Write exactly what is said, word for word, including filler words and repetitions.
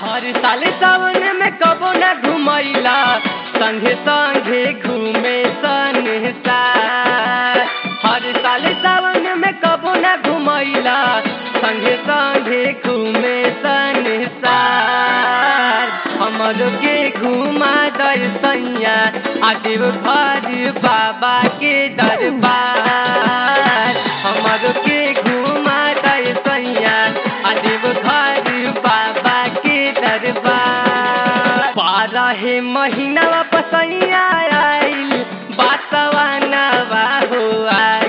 हर साल सावन में कबो न घुमैला संगे संगे घूमे संसार। हर साल सावन में कबो न घुमैला संगे संगे घूमे संसार। हमरो के घुमा दर्शैया आदेव घर बाबा के दरबार। हमरो के घुमा दर्शैया आदेव घर बाबा के दरबार। बारह महीना पसैया आइल बातवा नवा हुआ।